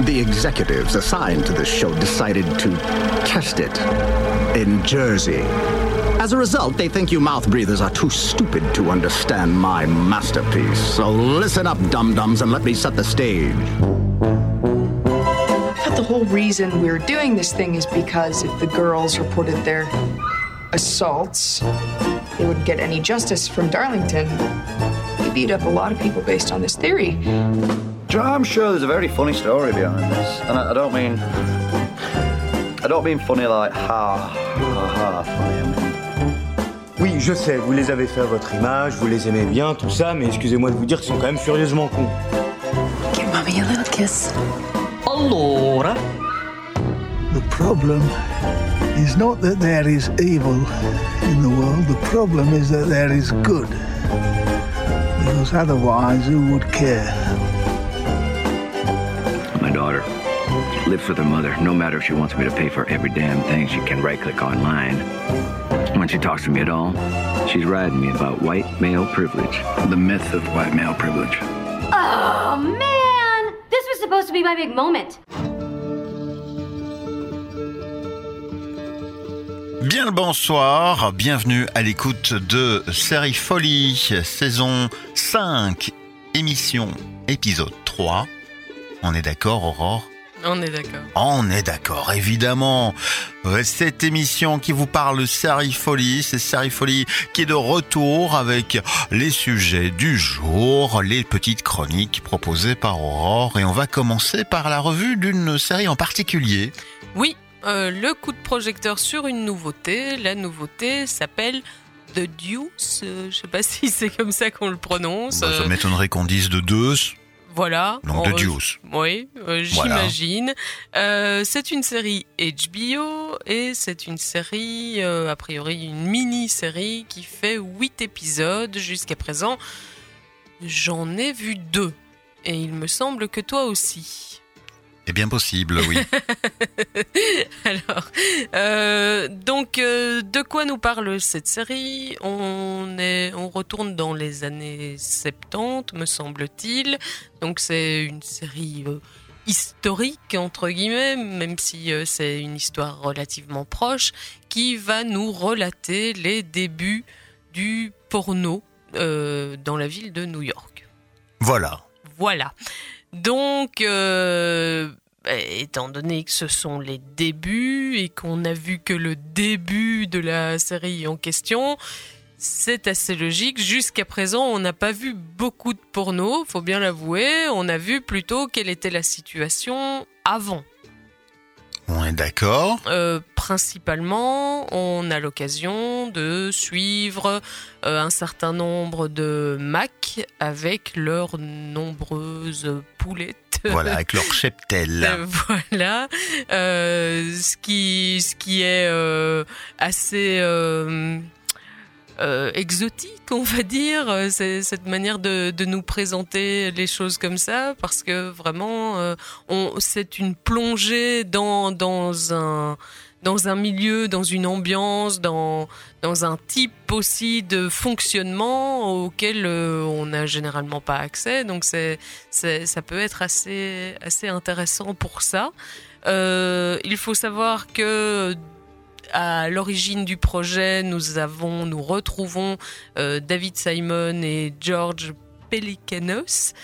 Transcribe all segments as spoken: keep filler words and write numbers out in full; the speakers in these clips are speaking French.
The executives assigned to this show decided to test it in Jersey. As a result, they think you mouth breathers are too stupid to understand my masterpiece. So listen up, dum-dums, and let me set the stage. The whole reason we're doing this thing is because if the girls reported their assaults, they wouldn't get any justice from Darlington. We beat up a lot of people based on this theory. I'm sure there's a very funny story behind this, and I, I don't mean, I don't mean funny like ha ha ha funny. I mean. Oui, je sais, vous les avez fait à votre image, vous les aimez bien, tout ça, mais excusez-moi de vous dire qu'ils sont quand même furieusement cons. Give mommy a little kiss. Allora. The problem is not that there is evil in the world. The problem is that there is good. Because otherwise, who would care? My daughter lives with her mother. No matter if she wants me to pay for every damn thing, she can right-click online. When she talks to me at all, she's riding me about white male privilege. The myth of white male privilege. Oh, man! This was supposed to be my big moment. Bien le bonsoir, bienvenue à l'écoute de Série Folie, saison cinq, émission, épisode trois. On est d'accord, Aurore ? On est d'accord. On est d'accord, évidemment. Cette émission qui vous parle Série Folie, c'est Série Folie qui est de retour avec les sujets du jour, les petites chroniques proposées par Aurore. Et on va commencer par la revue d'une série en particulier. Oui, euh, le coup de projecteur sur une nouveauté. La nouveauté s'appelle The Deuce. Euh, je sais pas si c'est comme ça qu'on le prononce. Bah, ça m'étonnerait qu'on dise de Deuce. Voilà. Donc de Deuce. Oui, euh, j'imagine. Voilà. Euh, c'est une série H B O et c'est une série, euh, a priori une mini-série qui fait huit épisodes jusqu'à présent. J'en ai vu deux et il me semble que toi aussi. C'est bien possible, oui. Alors, euh, donc, euh, de quoi nous parle cette série ? On est, on retourne dans les années soixante-dix, me semble-t-il. Donc, c'est une série euh, historique, entre guillemets, même si euh, c'est une histoire relativement proche, qui va nous relater les débuts du porno euh, dans la ville de New York. Voilà. Voilà. Donc, euh, étant donné que ce sont les débuts et qu'on a vu que le début de la série en question, c'est assez logique. Jusqu'à présent, on n'a pas vu beaucoup de porno, faut bien l'avouer. On a vu plutôt quelle était la situation avant. On est d'accord. Euh, principalement, on a l'occasion de suivre euh, un certain nombre de Macs avec leurs nombreuses poulettes. Voilà, avec leur cheptel. Euh, voilà. Euh, ce qui, ce qui est euh, assez... Euh, Euh, exotique, on va dire, c'est cette manière de, de nous présenter les choses comme ça, parce que vraiment, euh, on, c'est une plongée dans, dans, un, dans un milieu, dans une ambiance, dans, dans un type aussi de fonctionnement auquel euh, on n'a généralement pas accès, donc c'est, c'est, ça peut être assez, assez intéressant pour ça. Euh, il faut savoir que à l'origine du projet, nous avons, nous retrouvons euh, David Simon et George Pelecanos,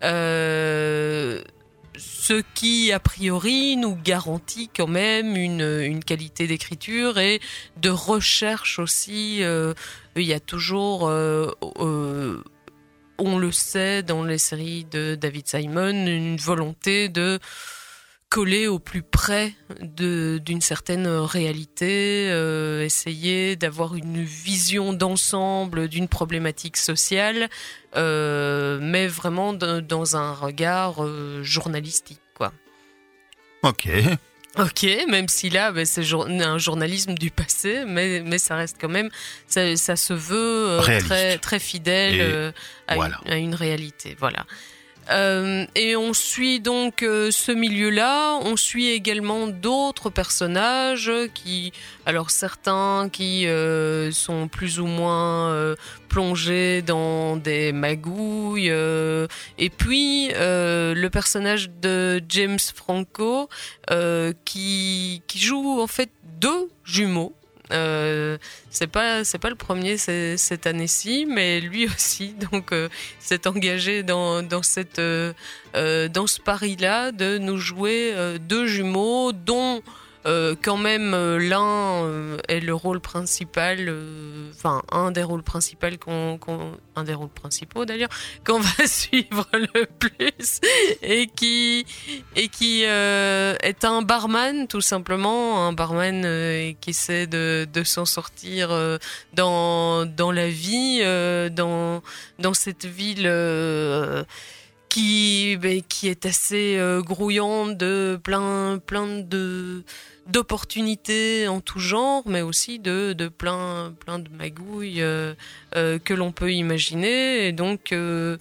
euh, ce qui a priori nous garantit quand même une, une qualité d'écriture et de recherche aussi. Euh, il y a toujours, euh, euh, on le sait dans les séries de David Simon, une volonté de coller au plus près de, d'une certaine réalité, euh, essayer d'avoir une vision d'ensemble d'une problématique sociale, euh, mais vraiment de, dans un regard euh, journalistique, quoi. Ok. Ok, même si là, ben, c'est jour- un journalisme du passé, mais, mais ça reste quand même, ça, ça se veut euh, très, très fidèle euh, à, voilà. une, à une réalité, voilà. Euh, et on suit donc euh, ce milieu-là, on suit également d'autres personnages qui, alors certains qui euh, sont plus ou moins euh, plongés dans des magouilles, euh, et puis euh, le personnage de James Franco euh, qui, qui joue en fait deux jumeaux. Euh, c'est pas c'est pas le premier c'est, cette année-ci, mais lui aussi donc euh, s'est engagé dans dans cette euh, euh, dans ce pari-là de nous jouer euh, deux jumeaux dont euh, quand même euh, l'un euh, est le rôle principal, euh, enfin un des rôles principaux qu'on, qu'on un des rôles principaux d'ailleurs qu'on va suivre le plus et qui et qui euh, est un barman tout simplement, un barman euh, qui essaie de de s'en sortir euh, dans dans la vie, euh, dans dans cette ville euh, qui ben, qui est assez euh, grouillante de plein plein de d'opportunités en tout genre, mais aussi de de plein plein de magouilles euh, euh, que l'on peut imaginer. Et donc euh,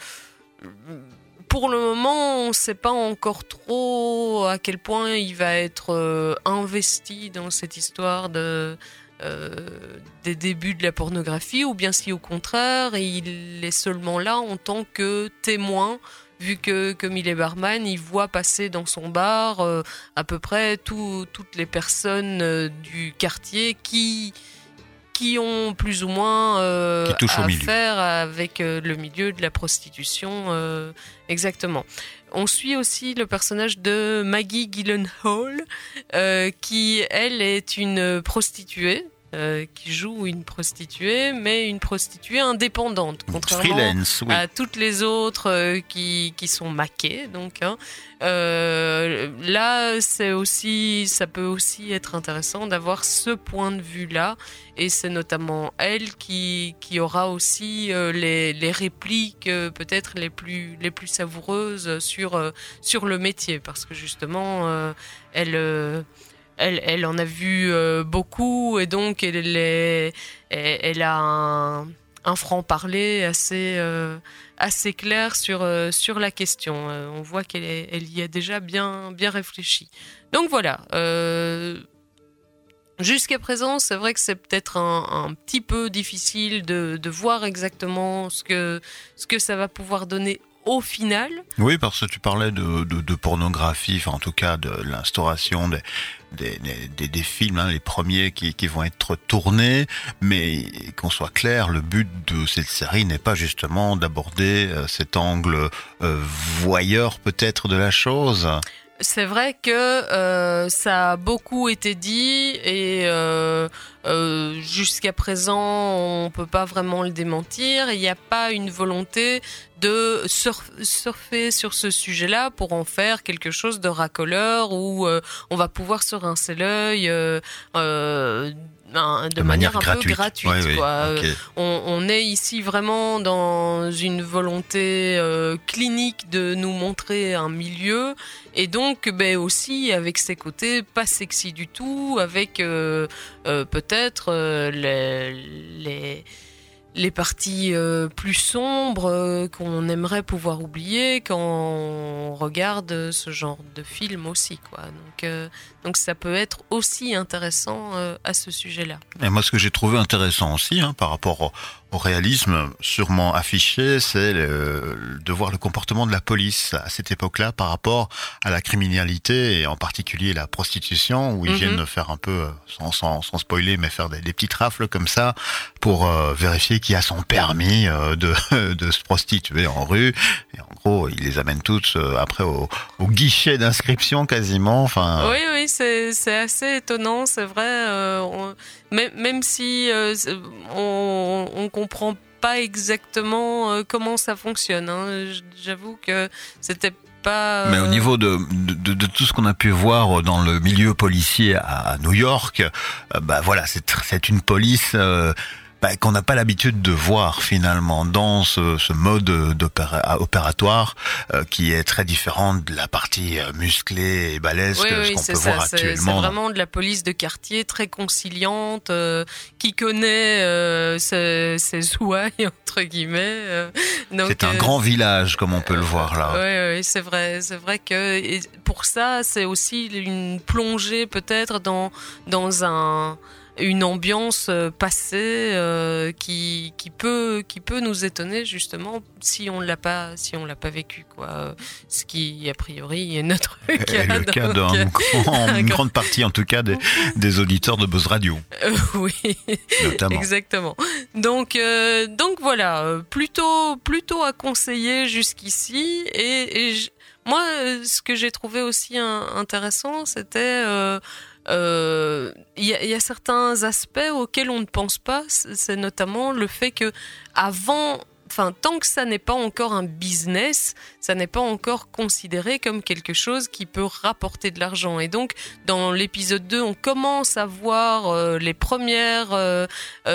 pour le moment, on ne sait pas encore trop à quel point il va être euh, investi dans cette histoire de euh, des débuts de la pornographie, ou bien si au contraire il est seulement là en tant que témoin, vu que, comme il est barman, il voit passer dans son bar euh, à peu près tout, toutes les personnes euh, du quartier qui, qui ont plus ou moins euh, à faire avec euh, le milieu de la prostitution. Euh, exactement. On suit aussi le personnage de Maggie Gyllenhaal, euh, qui, elle, est une prostituée. Euh, qui joue une prostituée, mais une prostituée indépendante, contrairement freelance, oui. à toutes les autres euh, qui qui sont maquées. Donc, hein. euh, là, c'est aussi, ça peut aussi être intéressant d'avoir ce point de vue-là, et c'est notamment elle qui qui aura aussi euh, les les répliques euh, peut-être les plus les plus savoureuses sur euh, sur le métier, parce que justement, euh, elle euh, Elle, elle en a vu euh, beaucoup, et donc elle, est, elle, elle a un, un franc-parler assez, euh, assez clair sur, euh, sur la question. Euh, on voit qu'elle est, elle y a déjà bien, bien réfléchi. Donc voilà. Euh, jusqu'à présent, c'est vrai que c'est peut-être un, un petit peu difficile de, de voir exactement ce que, ce que ça va pouvoir donner au final. Oui, parce que tu parlais de, de, de pornographie, enfin en tout cas de l'instauration des, des, des, des films, hein, les premiers qui, qui vont être tournés, mais qu'on soit clair, le but de cette série n'est pas justement d'aborder euh, cet angle euh, voyeur peut-être de la chose. C'est vrai que euh, ça a beaucoup été dit, et euh, euh, jusqu'à présent on peut pas vraiment le démentir. Il n'y a pas une volonté de surf- surfer sur ce sujet-là pour en faire quelque chose de racoleur où euh, on va pouvoir se rincer l'œil euh, euh, de, de manière, manière un gratuite. peu gratuite. Ouais, oui, quoi. okay. on, on est ici vraiment dans une volonté euh, clinique de nous montrer un milieu, et donc ben, aussi avec ses côtés pas sexy du tout, avec euh, euh, peut-être euh, les... les les parties euh, plus sombres euh, qu'on aimerait pouvoir oublier quand on regarde ce genre de film aussi, quoi. Donc, euh, donc ça peut être aussi intéressant euh, à ce sujet-là. Et moi, ce que j'ai trouvé intéressant aussi, hein, par rapport au, au réalisme sûrement affiché, c'est le, de voir le comportement de la police à cette époque-là par rapport à la criminalité, et en particulier la prostitution, où ils mm-hmm. viennent faire un peu, sans, sans, sans spoiler, mais faire des, des petites rafles comme ça pour euh, vérifier qui a son permis euh, de, de se prostituer en rue. Et en gros, ils les amènent tous euh, après au, au guichet d'inscription quasiment. Enfin. Oui, oui, c'est, c'est assez étonnant, c'est vrai. Euh, on, même, même si euh, on, on comprend pas exactement euh, comment ça fonctionne. Hein. J'avoue que c'était pas. Mais au niveau de, de, de tout ce qu'on a pu voir dans le milieu policier à New York, euh, bah voilà, c'est, c'est une police. Euh, bah, qu'on n'a pas l'habitude de voir finalement dans ce, ce mode d'opéra, opératoire euh, qui est très différent de la partie euh, musclée et balèze oui, que oui, ce qu'on c'est peut ça, voir c'est, actuellement. C'est vraiment de la police de quartier très conciliante, euh, qui connaît euh, ses, ses ouailles entre guillemets. Euh, donc, c'est un euh, grand village comme on peut le voir là. Oui, oui, c'est vrai, c'est vrai que et pour ça, c'est aussi une plongée peut-être dans dans un une ambiance passée euh, qui qui peut qui peut nous étonner justement si on l'a pas si on l'a pas vécu quoi. Ce qui a priori est notre cas. Et le cas donc, d'un grand, une grande partie en tout cas des, des auditeurs de Buzz Radio. Euh, oui, notamment. Exactement. Donc euh, donc voilà, plutôt plutôt à conseiller jusqu'ici et, et je, moi ce que j'ai trouvé aussi un, intéressant c'était euh, il euh, y, a, y a certains aspects auxquels on ne pense pas, c'est notamment le fait que avant, enfin tant que ça n'est pas encore un business, ça n'est pas encore considéré comme quelque chose qui peut rapporter de l'argent. Et donc dans l'épisode deux, on commence à voir euh, les premières euh,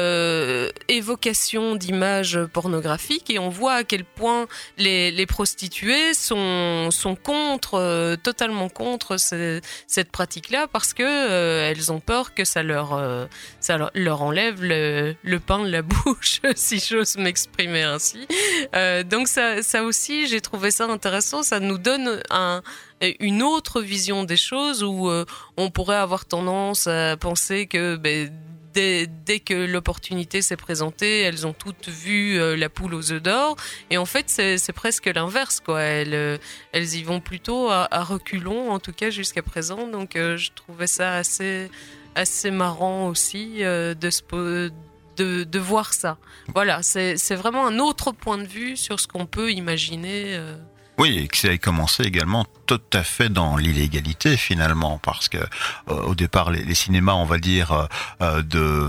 euh, évocations d'images pornographiques et on voit à quel point les, les prostituées sont, sont contre, euh, totalement contre ces, cette pratique-là parce que euh, elles ont peur que ça leur, euh, ça leur, leur enlève le, le pain de la bouche, si j'ose m'exprimer ainsi. Euh, donc ça, ça aussi, j'ai trouvé ça intéressant. Ça nous donne un, une autre vision des choses où euh, on pourrait avoir tendance à penser que ben, dès, dès que l'opportunité s'est présentée, elles ont toutes vu euh, la poule aux œufs d'or. Et en fait, c'est, c'est presque l'inverse, quoi. Elles, euh, elles y vont plutôt à, à reculons, en tout cas jusqu'à présent. Donc, euh, je trouvais ça assez, assez marrant aussi euh, de se poser. De, de voir ça. Voilà, c'est, c'est vraiment un autre point de vue sur ce qu'on peut imaginer. Euh... Oui, et que ça a commencé également tout à fait dans l'illégalité finalement, parce que euh, au départ, les, les cinémas, on va dire, euh, de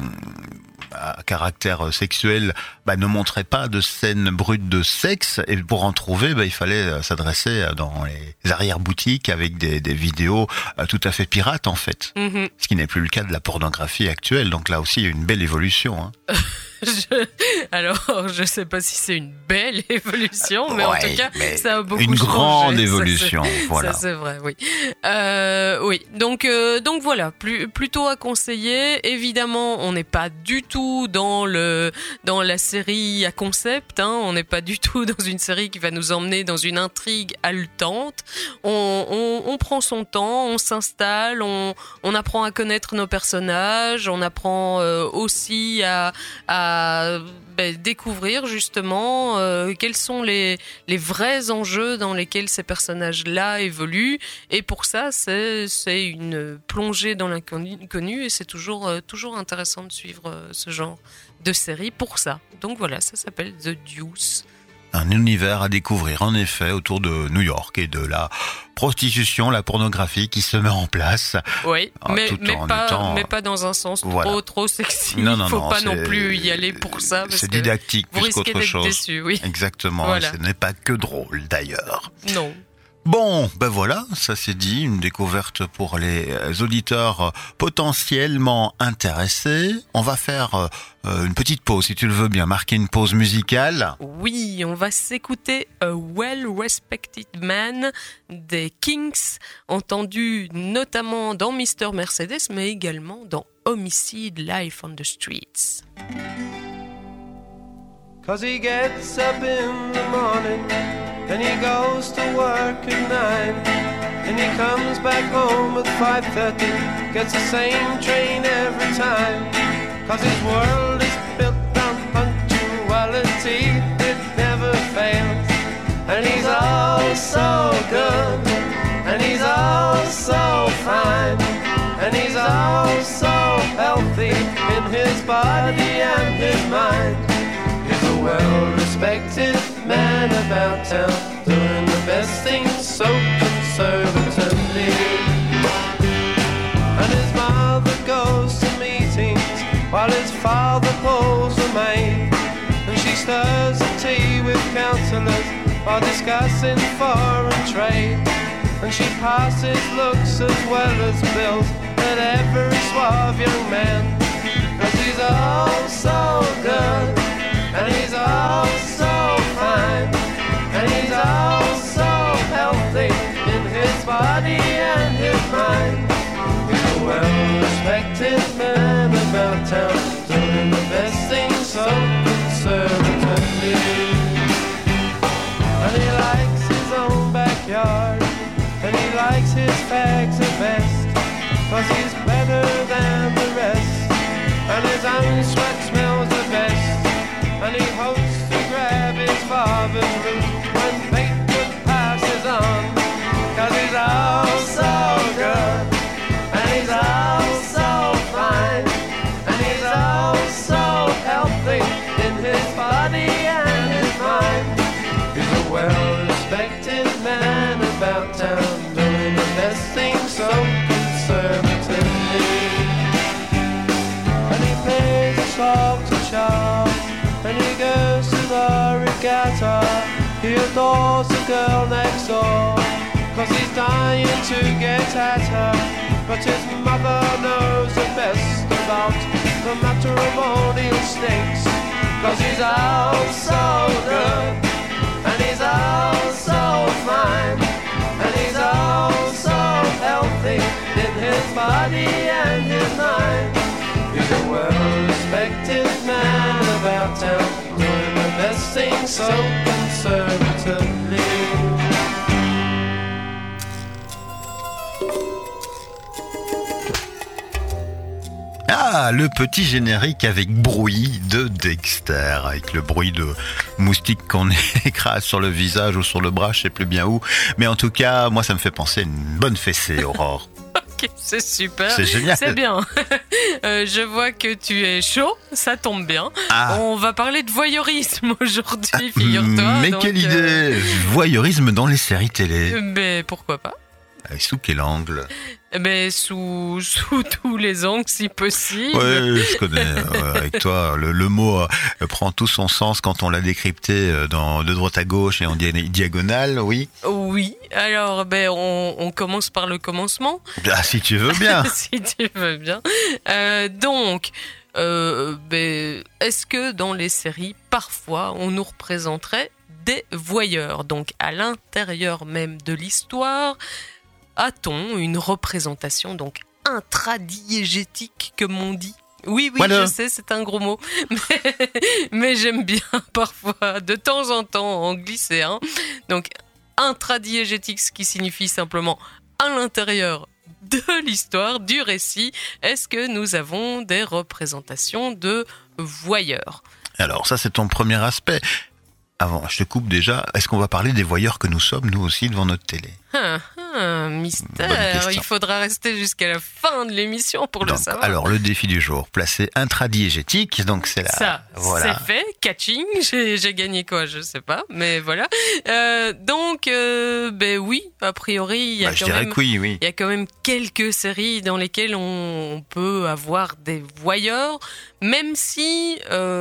à caractère sexuel, bah, ne montraient pas de scènes brutes de sexe, et pour en trouver, bah, il fallait s'adresser dans les arrière-boutiques avec des, des vidéos euh, tout à fait pirates en fait, mm-hmm. Ce qui n'est plus le cas de la pornographie actuelle, donc là aussi il y a une belle évolution. Hein. Je... Alors, je sais pas si c'est une belle évolution, mais ouais, en tout cas, ça a beaucoup une changé. Une grande évolution, ça, c'est, voilà. Ça, c'est vrai, oui. Euh, oui, donc, euh, donc voilà, plus, plutôt à conseiller. Évidemment, on n'est pas du tout dans le, dans la série à concept, hein. On n'est pas du tout dans une série qui va nous emmener dans une intrigue haletante. On, on, on prend son temps, on s'installe, on, on apprend à connaître nos personnages, on apprend euh, aussi à, à À, ben, découvrir justement euh, quels sont les, les vrais enjeux dans lesquels ces personnages-là évoluent. Et pour ça, c'est, c'est une plongée dans l'inconnu et c'est toujours, euh, toujours intéressant de suivre euh, ce genre de série pour ça. Donc voilà, ça s'appelle The Deuce. Un univers à découvrir, en effet, autour de New York et de la prostitution, la pornographie qui se met en place. Oui, mais, tout mais, en pas, étant, mais pas dans un sens voilà. trop, trop sexy. Non, non, Il ne faut non, pas c'est, non plus y aller pour ça. Parce c'est que didactique vous plus qu'autre d'être chose. Déçu, oui. Exactement, voilà. Ce n'est pas que drôle d'ailleurs. Non. Bon, ben voilà, ça c'est dit, une découverte pour les auditeurs potentiellement intéressés. On va faire euh, une petite pause, si tu le veux bien, marquer une pause musicale. Oui, on va s'écouter A Well-Respected Man des Kinks, entendu notamment dans Mister Mercedes, mais également dans Homicide Life on the Streets. Cause he gets up in the morning, then he goes to work at nine, and he comes back home at five thirty, gets the same train every time. Cause his world is built on punctuality, it never fails. And he's all so good, and he's all so fine, and he's all so healthy in his body and his mind. A well-respected man about town, doing the best things so conservatively. And his mother goes to meetings while his father pulls the maid, and she stirs the tea with counsellors while discussing foreign trade. And she passes looks as well as bills at every suave young man as he's all so good, and he's all so fine, and he's all so healthy in his body and his mind. He's a well-respected man about town, doing the best thing so conservatively. And he likes his own backyard, and he likes his fags the best, 'cause he's better than the rest, and his own sweat smells the best, and he hopes to grab his father's root when Bateman passes on, 'cause he's all so good, and he's all so fine, and he's all so healthy in his body and his mind. He's a well-respected man about town, doing the best thing so conservatively. And he plays a song to Charles, and he goes to the regatta. He adores the girl next door, 'cause he's dying to get at her. But his mother knows the best about the matrimonial snakes, 'cause he's all so good, and he's all so fine, and he's all so healthy in his body and his mind. He's a well-respected man about town, doing the best thing so conservatively. Ah, le petit générique avec bruit de Dexter, avec le bruit de moustique qu'on écrase sur le visage ou sur le bras, je sais plus bien où. Mais en tout cas, moi, ça me fait penser à une bonne fessée, Aurore. Ok, c'est super. C'est génial. C'est bien. euh, je vois que tu es chaud, ça tombe bien. Ah. On va parler de voyeurisme aujourd'hui, figure-toi. Mais donc, quelle idée euh... Voyeurisme dans les séries télé. Mais pourquoi pas? Sous quel angle? Mais sous, sous tous les angles, si possible. Oui, je connais. euh, avec toi, le, le mot euh, prend tout son sens quand on l'a décrypté euh, dans, de droite à gauche et en di- diagonale, oui. Oui. Alors, ben, on, on commence par le commencement. Ah, si tu veux bien. Si tu veux bien. Euh, donc, euh, ben, est-ce que dans les séries, parfois, on nous représenterait des voyeurs? Donc, à l'intérieur même de l'histoire, a-t-on une représentation donc intradiégétique, comme on dit? Oui, oui, voilà. Je sais, c'est un gros mot, mais, mais j'aime bien parfois, de temps en temps, en glisser un. Donc, intradiégétique, ce qui signifie simplement à l'intérieur de l'histoire, du récit. Est-ce que nous avons des représentations de voyeurs? Alors, ça, c'est ton premier aspect. Avant, je te coupe déjà. Est-ce qu'on va parler des voyeurs que nous sommes, nous aussi, devant notre télé? Ah, ah, mystère. Il faudra rester jusqu'à la fin de l'émission pour donc, le savoir. Alors, le défi du jour, placer intradiégétique. Donc, c'est là. Ça, voilà. c'est fait. Catching. J'ai, j'ai gagné quoi? Je sais pas. Mais voilà. Euh, donc, euh, ben oui, a priori, il y a bah, quand je dirais même, que oui, oui. il y a quand même quelques séries dans lesquelles on, on peut avoir des voyeurs, même si,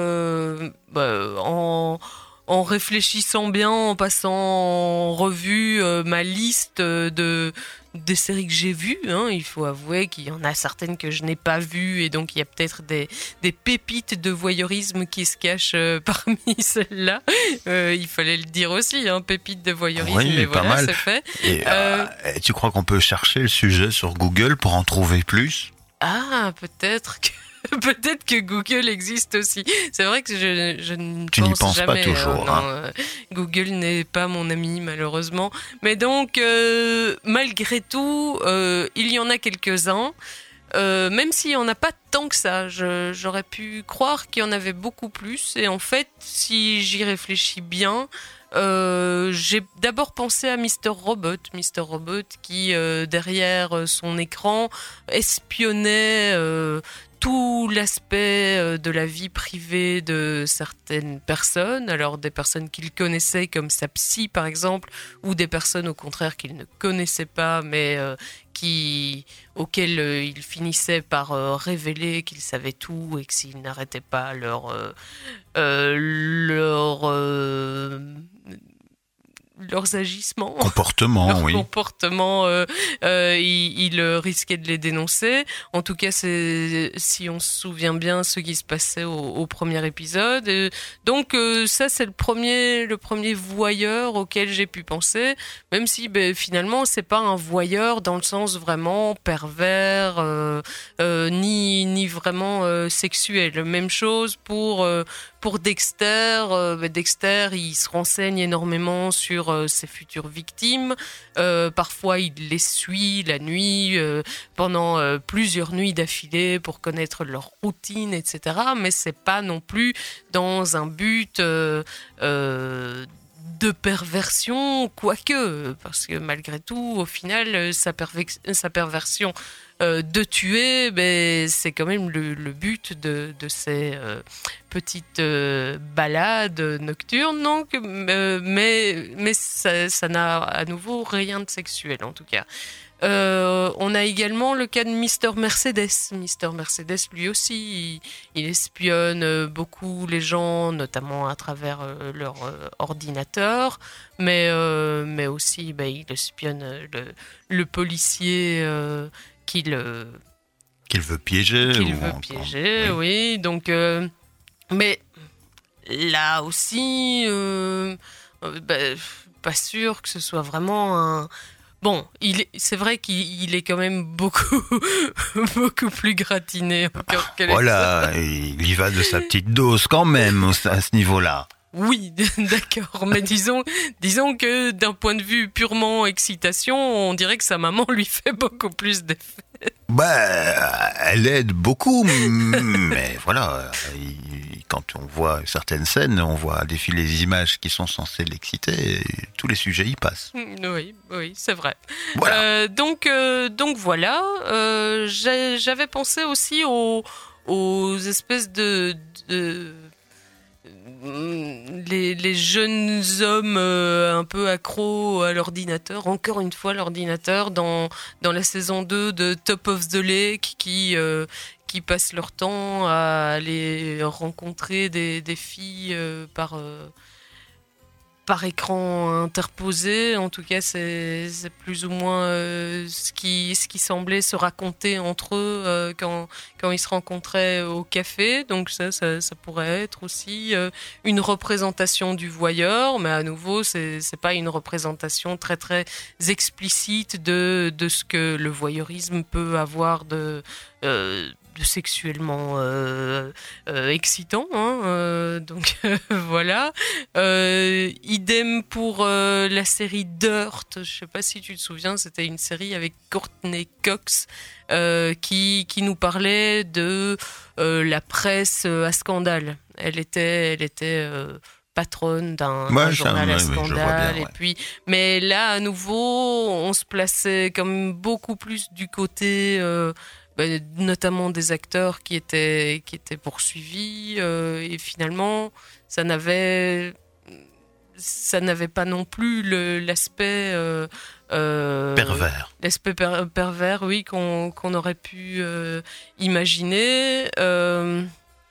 euh, bah, en, En réfléchissant bien, en passant en revue euh, ma liste de des séries que j'ai vues, hein, il faut avouer qu'il y en a certaines que je n'ai pas vues et donc il y a peut-être des, des pépites de voyeurisme qui se cachent euh, parmi celles-là. Euh, il fallait le dire aussi, hein, pépites de voyeurisme, oui, mais pas voilà, mal. c'est fait. Et, euh, euh, tu crois qu'on peut chercher le sujet sur Google pour en trouver plus? Ah, peut-être que... Peut-être que Google existe aussi. C'est vrai que je, je ne tu pense n'y penses jamais. pas toujours. Euh, non, hein. euh, Google n'est pas mon ami, malheureusement. Mais donc, euh, malgré tout, euh, il y en a quelques-uns. Euh, même s'il n'y en a pas tant que ça. Je, j'aurais pu croire qu'il y en avait beaucoup plus. Et en fait, si j'y réfléchis bien... Euh, j'ai d'abord pensé à Mister Robot, Mister Robot qui, euh, derrière son écran, espionnait euh, tout l'aspect euh, de la vie privée de certaines personnes, alors des personnes qu'il connaissait comme sa psy par exemple, ou des personnes au contraire qu'il ne connaissait pas, mais euh, qui, auxquelles euh, il finissait par euh, révéler qu'il savait tout et que s'il n'arrêtait pas leur... Euh, euh, leur euh, leurs agissements, comportement, leur oui. comportement, euh, euh, il, il risquait de les dénoncer. En tout cas, c'est si on se souvient bien ce qui se passait au, au premier épisode. Et donc euh, ça, c'est le premier, le premier voyeur auquel j'ai pu penser, même si ben, finalement c'est pas un voyeur dans le sens vraiment pervers, euh, euh, ni ni vraiment euh, sexuel. Même chose pour euh, pour Dexter. Euh, ben Dexter, il se renseigne énormément sur euh, ses futures victimes. Euh, parfois, il les suit la nuit euh, pendant euh, plusieurs nuits d'affilée pour connaître leur routine, et cetera. Mais c'est pas non plus dans un but euh, euh, de perversion, quoique, parce que malgré tout, au final, sa, pervex- sa perversion euh, de tuer, ben, c'est quand même le, le but de, de ces euh, petites euh, balades nocturnes, donc, euh, mais, mais ça, ça n'a à nouveau rien de sexuel, en tout cas. Euh, on a également le cas de Mister Mercedes. Mister Mercedes, lui aussi, il, il espionne beaucoup les gens, notamment à travers euh, leur euh, ordinateur, mais, euh, mais aussi bah, il espionne le, le policier euh, qu'il, euh, qu'il veut piéger. Qu'il ou veut encore, piéger, oui. oui. Donc, euh, mais là aussi, euh, euh, bah, pas sûr que ce soit vraiment un... Bon, il est, c'est vrai qu'il est quand même beaucoup, beaucoup plus gratiné encore que les Voilà, autres. il y va de sa petite dose quand même à ce niveau-là. Oui, d'accord, mais disons, disons que d'un point de vue purement excitation, on dirait que sa maman lui fait beaucoup plus d'effet. Bah, elle aide beaucoup, mais voilà, il, quand on voit certaines scènes, on voit défiler les images qui sont censées l'exciter, et tous les sujets y passent. Oui, oui, c'est vrai. Voilà. Euh, donc, euh, donc voilà, euh, j'ai, j'avais pensé aussi aux, aux espèces de... de Les, les jeunes hommes euh, un peu accros à l'ordinateur, encore une fois l'ordinateur, dans, dans la saison deux de Top of the Lake, qui, euh, qui passent leur temps à aller rencontrer des, des filles euh, par, euh, par écran interposé. En tout cas, c'est, c'est plus ou moins euh, ce, qui, ce qui semblait se raconter entre eux euh, quand, quand ils se rencontraient au café. Donc ça, ça, ça pourrait être aussi euh, une représentation du voyeur, mais à nouveau, c'est, c'est pas une représentation très très explicite de, de ce que le voyeurisme peut avoir de... Euh, de sexuellement euh, euh, excitant, hein, euh, donc euh, voilà. Euh, idem pour euh, la série Dirt. Je sais pas si tu te souviens, c'était une série avec Courtney Cox euh, qui qui nous parlait de euh, la presse à scandale. Elle était, elle était euh, patronne d'un, ouais, d'un journal ça, à ouais, scandale, bien, ouais. et puis, mais là à nouveau, on se plaçait comme beaucoup plus du côté euh, notamment des acteurs qui étaient qui étaient poursuivis euh, et finalement ça n'avait ça n'avait pas non plus le, l'aspect euh, euh, pervers l'aspect per, pervers oui qu'on qu'on aurait pu euh, imaginer. euh,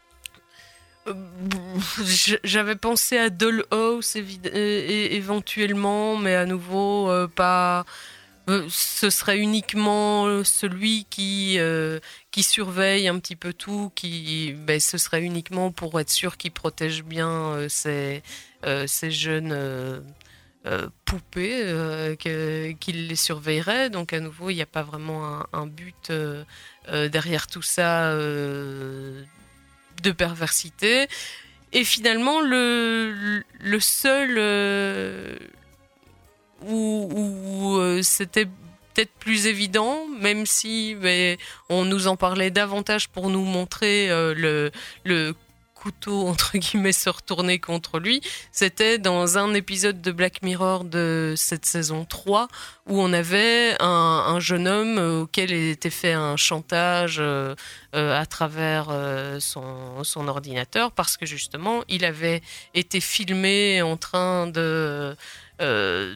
J'avais pensé à Dollhouse évid- é- éventuellement, mais à nouveau euh, pas. Ce serait uniquement celui qui euh, qui surveille un petit peu tout, qui ben, ce serait uniquement pour être sûr qu'il protège bien euh, ces euh, ces jeunes euh, euh, poupées, euh, que, qu'il les surveillerait. Donc à nouveau, il n'y a pas vraiment un, un but euh, euh, derrière tout ça euh, de perversité. Et finalement, le le seul euh, où, où euh, c'était peut-être plus évident, même si mais, on nous en parlait davantage pour nous montrer euh, le, le couteau, entre guillemets, se retourner contre lui, c'était dans un épisode de Black Mirror de cette saison trois, où on avait un, un jeune homme auquel était fait un chantage euh, euh, à travers euh, son, son ordinateur, parce que justement, il avait été filmé en train de... Euh,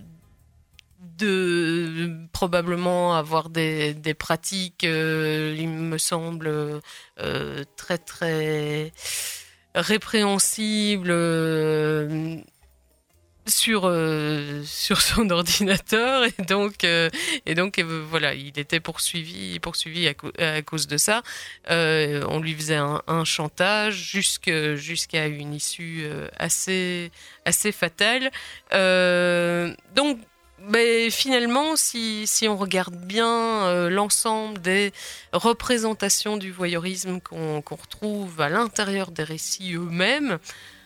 de probablement avoir des, des pratiques, euh, il me semble, euh, très très répréhensibles, euh, sur euh, sur son ordinateur et donc euh, et donc euh, voilà, il était poursuivi poursuivi à, co- à cause de ça. Euh, on lui faisait un, un chantage jusque jusqu'à une issue euh, assez assez fatale. Euh, donc mais finalement, si, si on regarde bien euh, l'ensemble des représentations du voyeurisme qu'on, qu'on retrouve à l'intérieur des récits eux-mêmes,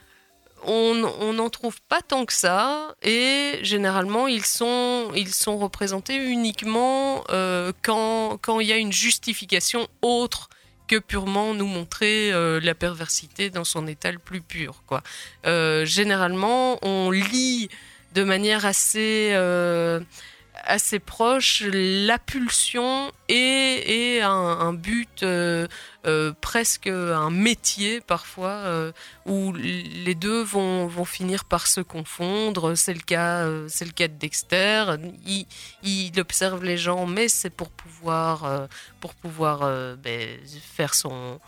on n'en trouve pas tant que ça, et généralement ils sont, ils sont représentés uniquement euh, quand, quand il y a une justification autre que purement nous montrer euh, la perversité dans son état le plus pur, quoi. Euh, généralement, on lit de manière assez, euh, assez proche la pulsion et, et un, un but, euh, euh, presque un métier parfois, euh, où les deux vont, vont finir par se confondre. C'est le cas, euh, c'est le cas de Dexter. Il, il observe les gens, mais c'est pour pouvoir, euh, pour pouvoir euh, ben, faire son,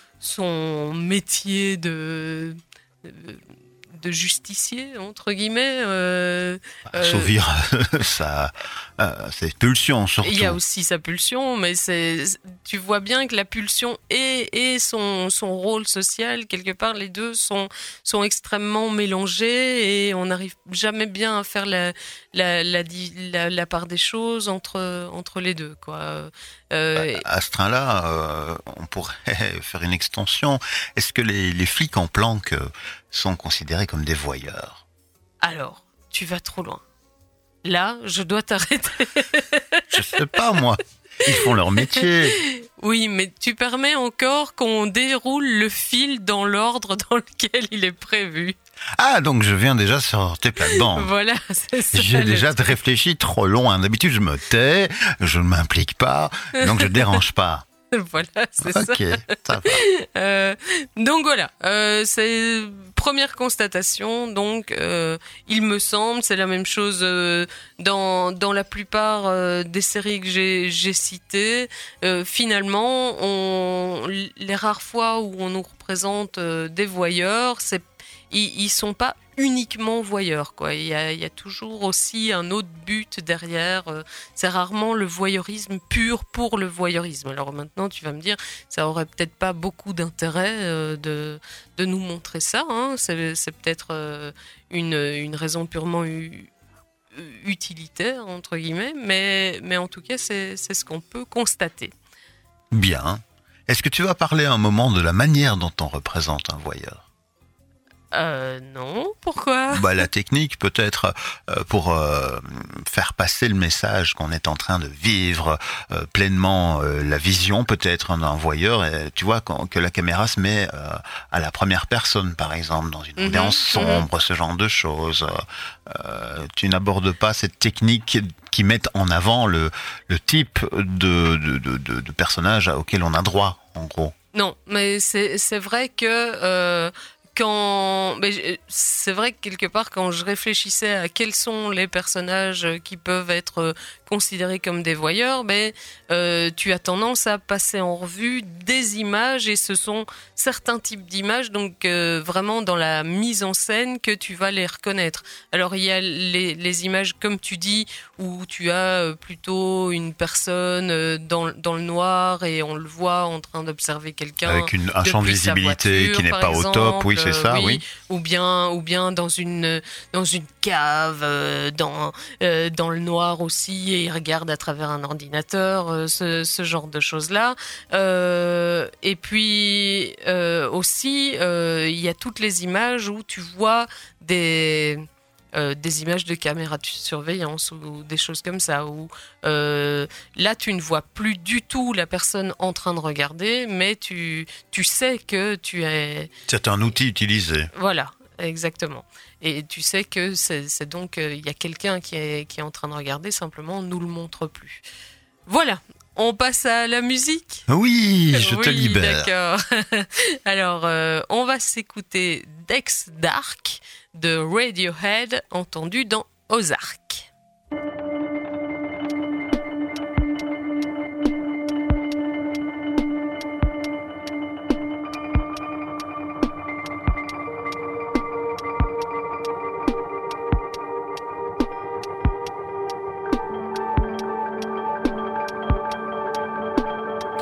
son métier de... de de justicier, entre guillemets. Euh, Assouvir euh, sa, euh, ses pulsions, surtout. Il y a aussi sa pulsion, mais c'est, tu vois bien que la pulsion et, et son, son rôle social, quelque part, les deux sont, sont extrêmement mélangés et on n'arrive jamais bien à faire la, la, la, la, la part des choses entre, entre les deux, quoi. Euh, à ce train-là, euh, on pourrait faire une extension. Est-ce que les, les flics en planque sont considérés comme des voyeurs? Alors, tu vas trop loin. Là, je dois t'arrêter. Je sais pas, moi. Ils font leur métier. Oui, mais tu permets encore qu'on déroule le fil dans l'ordre dans lequel il est prévu. Ah, donc je viens déjà sur tes plates-bandes. Voilà, c'est ça. J'ai déjà réfléchi trop loin. D'habitude, je me tais, je ne m'implique pas, donc je ne dérange pas. Voilà, c'est okay, ça. Ok, ça va. Euh, donc voilà, euh, c'est première constatation. Donc, euh, il me semble, c'est la même chose euh, dans dans la plupart euh, des séries que j'ai j'ai citées. Euh, finalement, on les rares fois où on nous représente euh, des voyeurs, c'est ils, ils sont pas uniquement voyeurs, quoi. Il y a, il y a toujours aussi un autre but derrière. C'est rarement le voyeurisme pur pour le voyeurisme. Alors maintenant, tu vas me dire, ça aurait peut-être pas beaucoup d'intérêt euh, de, de nous montrer ça. Hein. C'est, c'est peut-être euh, une, une raison purement u, utilitaire, entre guillemets, mais, mais en tout cas, c'est, c'est ce qu'on peut constater. Bien. Est-ce que tu vas parler un moment de la manière dont on représente un voyeur ? Euh, non, pourquoi ? Bah, la technique, peut-être, euh, pour euh, faire passer le message qu'on est en train de vivre euh, pleinement euh, la vision, peut-être, d'un voyeur. Et, tu vois, quand, que la caméra se met euh, à la première personne, par exemple, dans une ambiance mmh, sombre, mmh. ce genre de choses. Euh, tu n'abordes pas cette technique qui met en avant le, le type de, de, de, de, de personnage auquel on a droit, en gros. Non, mais c'est, c'est vrai que... Euh, Quand, mais c'est vrai que quelque part, quand je réfléchissais à quels sont les personnages qui peuvent être considérés comme des voyeurs, mais euh, tu as tendance à passer en revue des images, et ce sont certains types d'images, donc euh, vraiment dans la mise en scène, que tu vas les reconnaître. Alors il y a les, les images, comme tu dis, où tu as plutôt une personne dans, dans le noir et on le voit en train d'observer quelqu'un avec une, un champ de visibilité voiture, qui n'est pas exemple, au top, oui. C'est ça, oui, oui. Ou bien, ou bien dans une dans une cave, euh, dans euh, dans le noir aussi, et il regarde à travers un ordinateur, euh, ce, ce genre de choses-là. Euh, et puis euh, aussi, euh, il y a toutes les images où tu vois des Euh, des images de caméras de surveillance ou des choses comme ça, où euh, là tu ne vois plus du tout la personne en train de regarder, mais tu, tu sais que tu es... C'est un outil utilisé. Voilà, exactement. Et tu sais que c'est, c'est donc, il euh, y a quelqu'un qui est, qui est en train de regarder, simplement on ne nous le montre plus. Voilà. On passe à la musique ? Oui, je oui, te libère. D'accord. Alors, euh, on va s'écouter Dex Dark de Radiohead, entendu dans Ozark.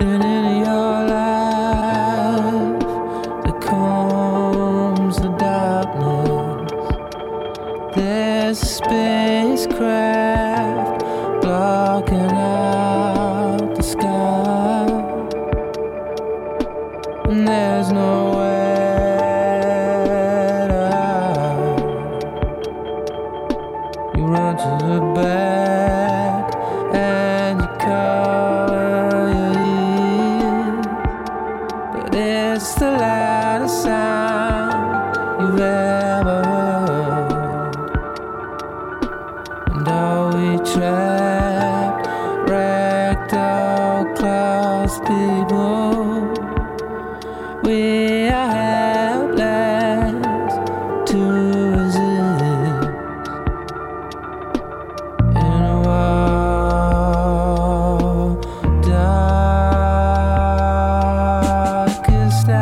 Then in your life there comes the darkness. There's a spacecraft blocking out the sky, and there's nowhere to hide. You run to the back and you cover your ears, but it's the loudest sound you've ever heard. And are we trapped, wrecked out clouds, people? We are helpless to resist in a world darkest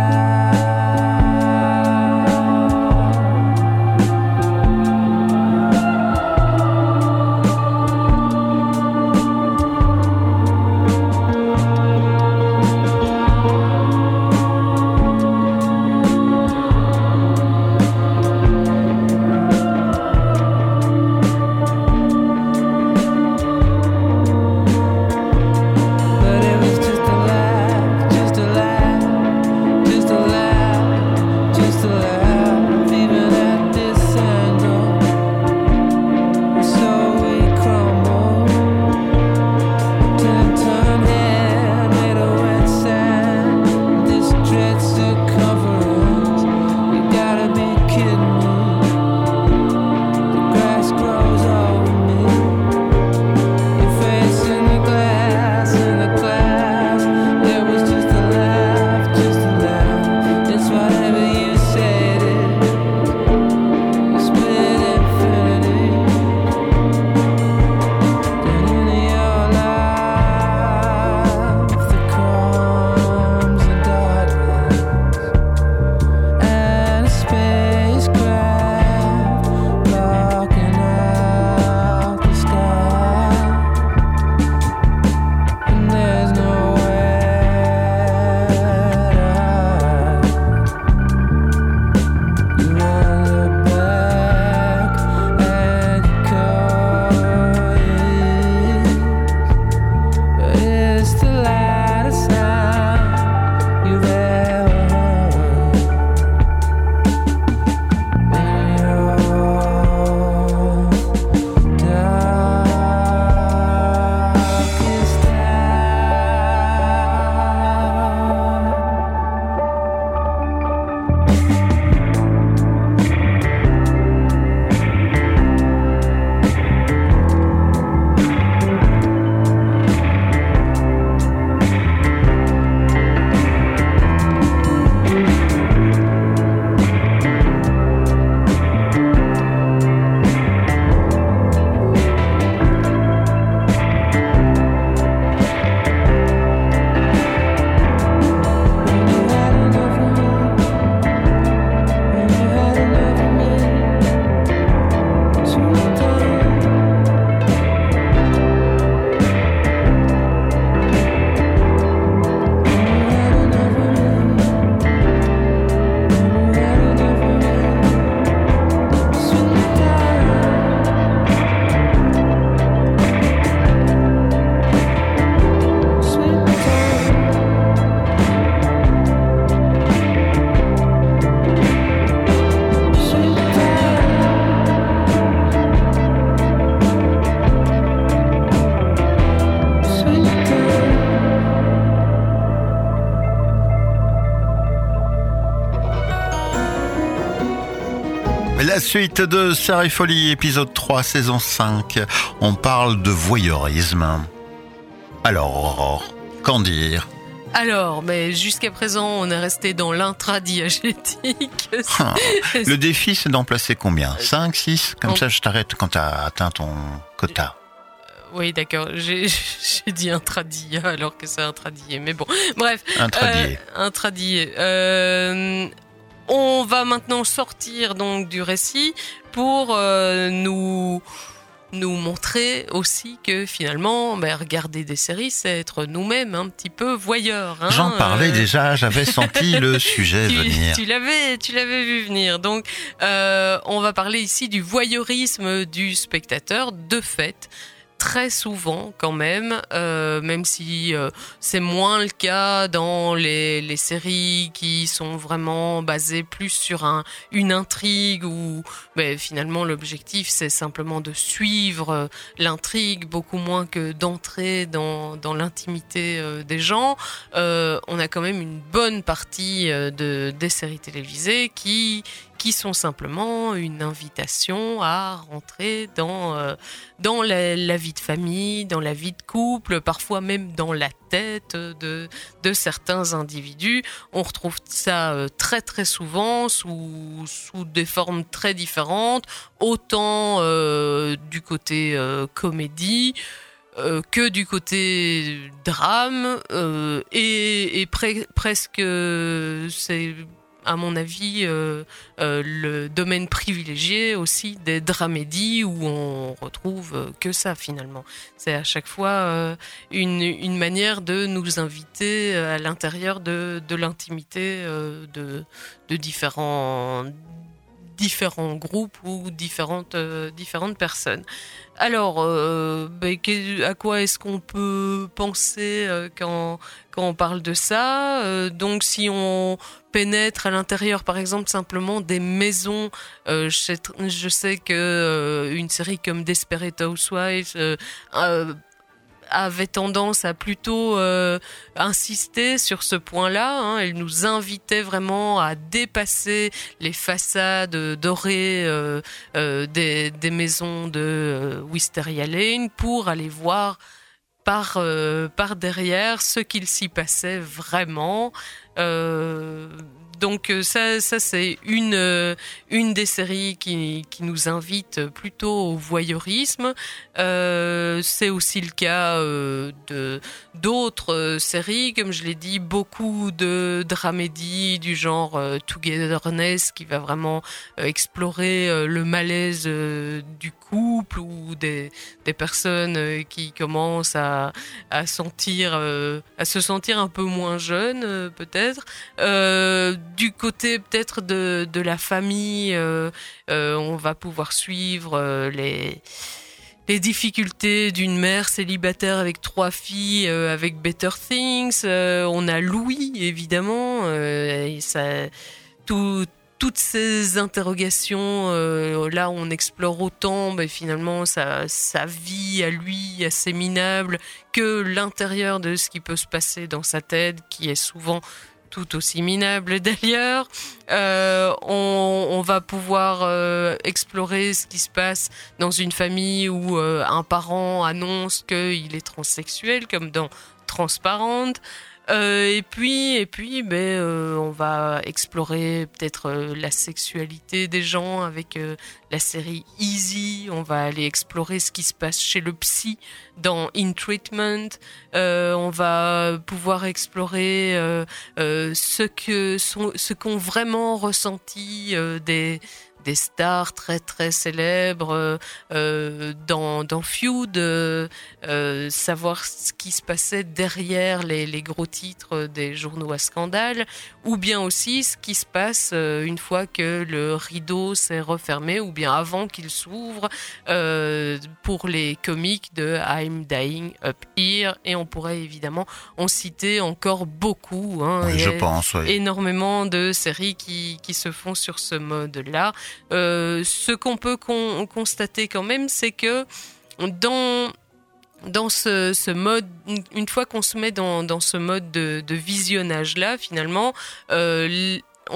La suite de Série Folie, épisode trois, saison cinq. On parle de voyeurisme. Alors, Aurore, qu'en dire ? Alors, mais jusqu'à présent, on est resté dans l'intradiagétique. Ah, le défi, c'est d'en placer combien ? cinq, six ? Comme on... ça, je t'arrête quand t'as atteint ton quota. Oui, d'accord. J'ai, j'ai dit intradia alors que c'est intradié. Mais bon, bref. Intradié. Euh, intradié. Euh, on va maintenant sortir donc du récit pour euh, nous nous montrer aussi que finalement, ben, regarder des séries, c'est être nous-mêmes un petit peu voyeurs. Hein. J'en parlais euh... déjà, j'avais senti le sujet tu, venir. Tu l'avais, tu l'avais vu venir. Donc, euh, on va parler ici du voyeurisme du spectateur, de fait. Très souvent quand même, euh, même si euh, c'est moins le cas dans les, les séries qui sont vraiment basées plus sur un, une intrigue où ben, finalement l'objectif c'est simplement de suivre l'intrigue beaucoup moins que d'entrer dans, dans l'intimité euh, des gens. Euh, on a quand même une bonne partie euh, de, des séries télévisées qui... qui sont simplement une invitation à rentrer dans, euh, dans la, la vie de famille, dans la vie de couple, parfois même dans la tête de, de certains individus. On retrouve ça euh, très très souvent sous, sous des formes très différentes, autant euh, du côté euh, comédie, Euh, que du côté drame, euh, et, et pre- presque c'est... à mon avis, euh, euh, le domaine privilégié aussi des dramédies où on retrouve euh, que ça finalement. C'est à chaque fois euh, une, une manière de nous inviter à l'intérieur de, de l'intimité euh, de, de différents, différents groupes ou différentes, euh, différentes personnes. Alors, euh, ben, à quoi est-ce qu'on peut penser euh, quand, quand on parle de ça ? euh, Donc, si on pénètre à l'intérieur, par exemple, simplement des maisons, euh, je, sais, je sais que euh, une série comme Desperate Housewives euh, euh, avait tendance à plutôt euh, insister sur ce point-là. Hein. Elle nous invitait vraiment à dépasser les façades dorées euh, euh, des, des maisons de euh, Wisteria Lane pour aller voir par, euh, par derrière ce qu'il s'y passait vraiment. Euh, donc ça, ça c'est une, une des séries qui, qui nous invite plutôt au voyeurisme. Euh, c'est aussi le cas euh, de, d'autres séries, comme je l'ai dit, beaucoup de dramédies du genre euh, Togetherness qui va vraiment euh, explorer euh, le malaise euh, du couple ou des, des personnes euh, qui commencent à, à, sentir, euh, à se sentir un peu moins jeunes euh, peut-être. Euh, du côté peut-être de, de la famille, euh, euh, on va pouvoir suivre euh, les... les difficultés d'une mère célibataire avec trois filles, euh, avec Better Things. Euh, on a Louis, évidemment. Euh, et ça, tout, toutes ces interrogations, euh, là, on explore autant, ben, finalement, sa, sa vie à lui, assez minable, que l'intérieur de ce qui peut se passer dans sa tête, qui est souvent tout aussi minable d'ailleurs. Euh, on, on va pouvoir euh, explorer ce qui se passe dans une famille où euh, un parent annonce qu'il est transsexuel, comme dans Transparent. Euh, et puis, et puis, ben, euh, on va explorer peut-être euh, la sexualité des gens avec euh, la série Easy. On va aller explorer ce qui se passe chez le psy dans In Treatment. Euh, on va pouvoir explorer euh, euh, ce que sont, ce qu'ont vraiment ressenti euh, des des stars très très célèbres euh, dans, dans Feud, euh, euh, savoir ce qui se passait derrière les, les gros titres des journaux à scandale, ou bien aussi ce qui se passe euh, une fois que le rideau s'est refermé, ou bien avant qu'il s'ouvre, euh, pour les comiques de I'm Dying Up Here, et on pourrait évidemment en citer encore beaucoup. Hein, oui, je pense, oui. Énormément de séries qui, qui se font sur ce mode-là. Euh, ce qu'on peut con- constater quand même, c'est que dans dans ce, ce mode, une fois qu'on se met dans dans ce mode de, de visionnage-là, finalement, euh,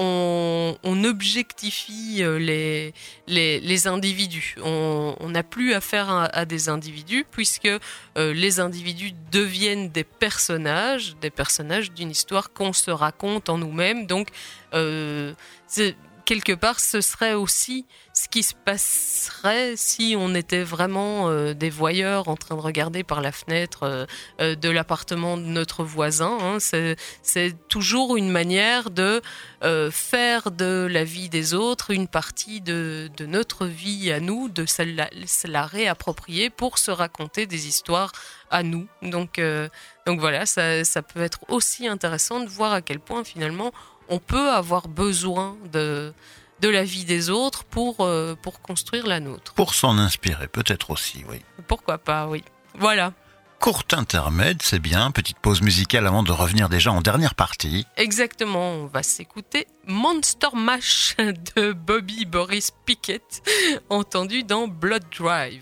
on, on objectifie les les, les individus. On n'a plus affaire à, à des individus puisque euh, les individus deviennent des personnages, des personnages d'une histoire qu'on se raconte en nous-mêmes. Donc, euh, c'est quelque part, ce serait aussi ce qui se passerait si on était vraiment euh, des voyeurs en train de regarder par la fenêtre euh, euh, de l'appartement de notre voisin. Hein. C'est, c'est toujours une manière de euh, faire de la vie des autres une partie de, de notre vie à nous, de se la, se la réapproprier pour se raconter des histoires à nous. Donc, euh, donc voilà, ça, ça peut être aussi intéressant de voir à quel point finalement on peut avoir besoin de, de la vie des autres pour, euh, pour construire la nôtre. Pour s'en inspirer, peut-être aussi, oui. Pourquoi pas, oui. Voilà. Courte intermède, c'est bien. Petite pause musicale avant de revenir déjà en dernière partie. Exactement, on va s'écouter Monster Mash de Bobby Boris Pickett, entendu dans Blood Drive.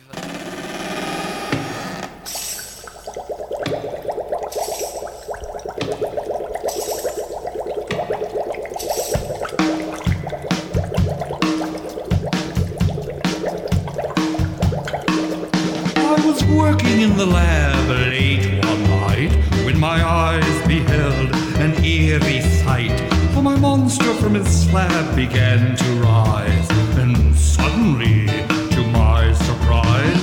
Working in the lab late one night, when my eyes beheld an eerie sight. For my monster from his slab began to rise, and suddenly, to my surprise,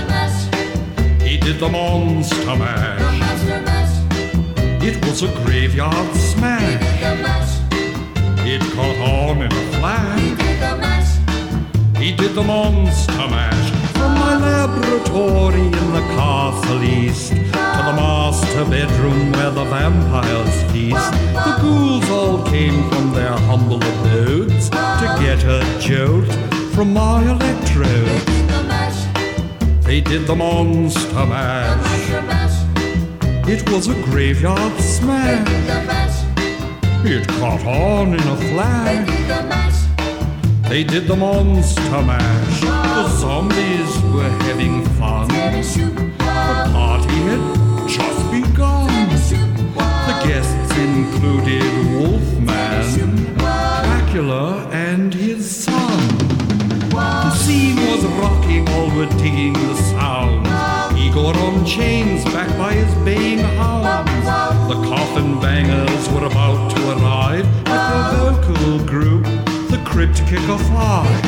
he did the monster mash. It was a graveyard smash. It caught on in a flash. He did the monster mash. From my laboratory in the castle east to the master bedroom where the vampires feast, the ghouls all came from their humble abodes to get a jolt from my electrode. They did the monster mash. It was a graveyard smash. It caught on in a flash. They did the monster mash. The zombies were having fun. The party had just begun. The guests included Wolfman, Dracula, and his son. The scene was rocking, all were digging the sound. Igor on chains, backed by his baying hounds. The coffin bangers were about to arrive with their vocal group, the Crypt Kicker Five.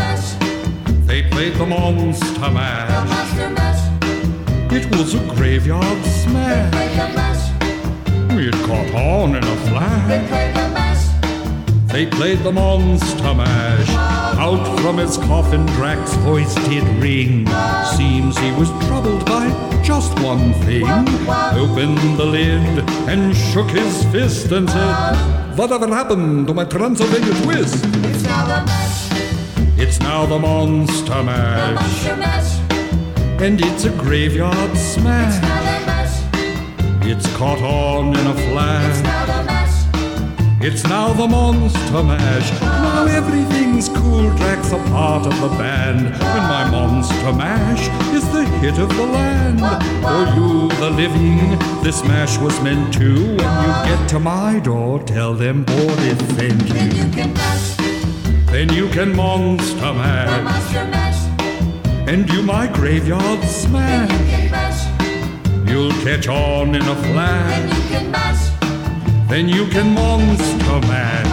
They played the monster mash. It was a graveyard smash. It caught on in a flash. They played the monster mash. Out from his coffin Drac's voice did ring. Seems he was troubled by just one thing. Opened the lid and shook his fist and said, "Whatever happened to my Transylvania twist?" It's now the mash. It's now the monster mash. The monster mash. And it's a graveyard smash. It's now the mash. It's caught on in a flash. It's now the mash. It's now the monster mash. Now everything's cool, Drac's a part of the band, and my monster mash is the hit of the land. For you, the living, this mash was meant to. When you get to my door, tell them Boris sent you. Then you can mash. Then you can monster mash. The monster mash. And you my graveyard smash. Then you can mash. You'll catch on in a flash. Then you can mash. Then you can monster mash.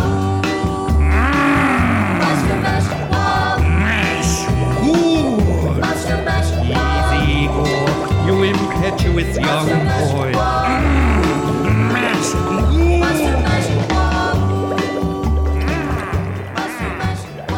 Monster mash. Mash. Good. Monster mash. Easy, Igor, you impetuous young boy. Mash. Good. Monster mash. Monster mash.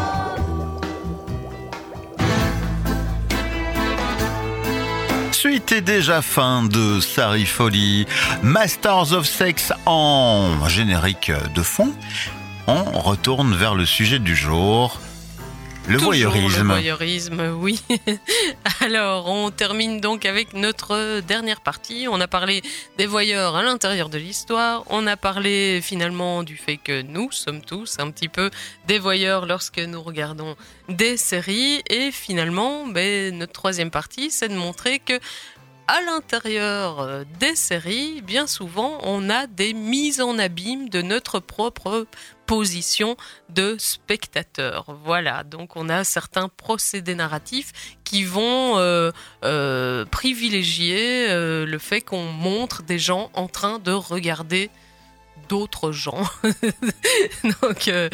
Suite et déjà fin de Sarifolie, Masters of Sex en générique de fond. On retourne vers le sujet du jour, le Toujours voyeurisme. Le voyeurisme, oui. Alors, on termine donc avec notre dernière partie. On a parlé des voyeurs à l'intérieur de l'histoire. On a parlé finalement du fait que nous sommes tous un petit peu des voyeurs lorsque nous regardons des séries. Et finalement, ben, notre troisième partie, c'est de montrer que à l'intérieur des séries, bien souvent, on a des mises en abîme de notre propre position de spectateur. Voilà, donc on a certains procédés narratifs qui vont euh, euh, privilégier euh, le fait qu'on montre des gens en train de regarder d'autres gens. Donc, euh,